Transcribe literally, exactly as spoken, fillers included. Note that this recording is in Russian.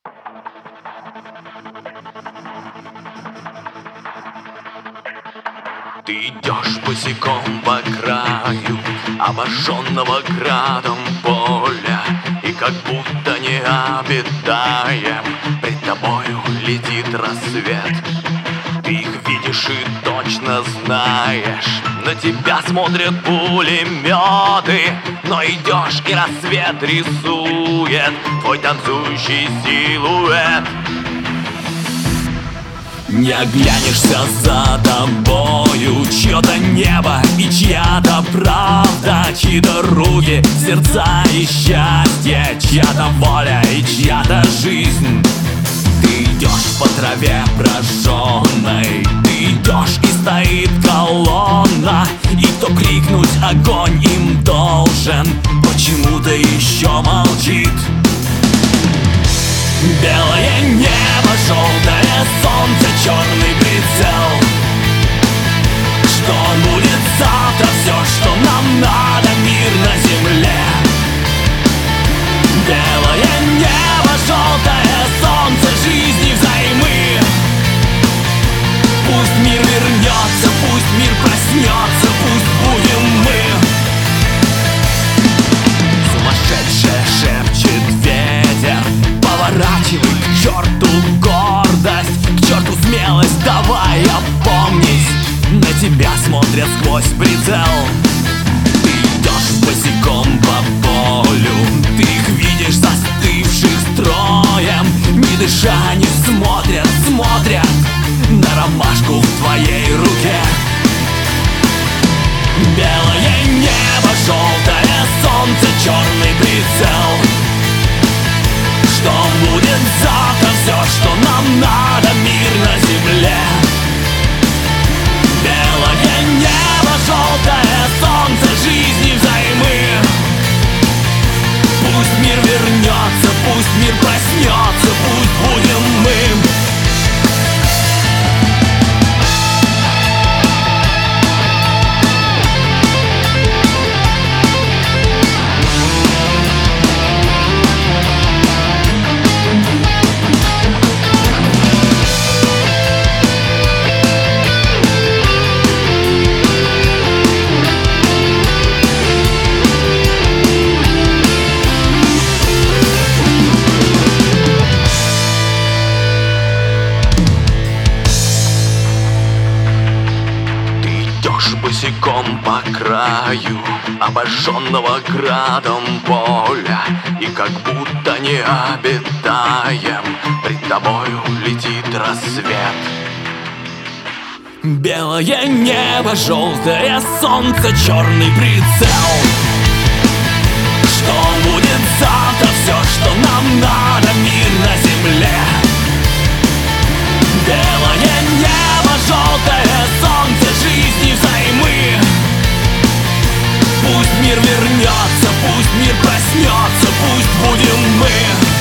Ты идешь босиком по краю обожженного градом поля, и как будто необитаем пред тобою летит рассвет. Ты их видишь и точно знаешь, на тебя смотрят пулеметы, но идешь, и рассвет рисует твой танцующий силуэт. Не оглянешься за тобою, чье-то небо и чья-то правда, чьи-то руки, сердца и счастье, чья-то воля и чья-то жизнь. Ты идешь по траве прожженной, ты идешь, и стоит колонна, и кто крикнуть огонь им должен, почему-то еще молчит. Белое небо, желтое солнце, черный прицел. Что будет завтра, все, что нам надо, мир на земле. Белое небо, желтое солнце, жизни взаймы. Пусть мир вернется, пусть мир проснется, пусть будем мы. Сумасшедшая шепчет ветер, поворачивай к черту гордость, к черту смелость, давай опомнись, на тебя смотрят сквозь прицел. Ты идешь босиком по полю, ты их видишь застывших строем, не дыша, не смотрят, смотрят на ромашку в твоей руке. Белое небо, желтое солнце, черный прицел. Что будет завтра, все, что нам надо, мир на земле. Белое небо, желтое солнце, жизни взаймы. Пусть мир вернется, пусть мир проснется, пусть будем мы. Босиком по краю обожженного градом поля, и как будто не обитаем, пред тобою летит рассвет. Белое небо, желтое солнце, черный прицел. Что будет завтра, все, что нам надо, мир на земле. Белое небо, желтое солнце, жизни взаймы. Пусть мир вернется, пусть мир проснется, пусть будем мы.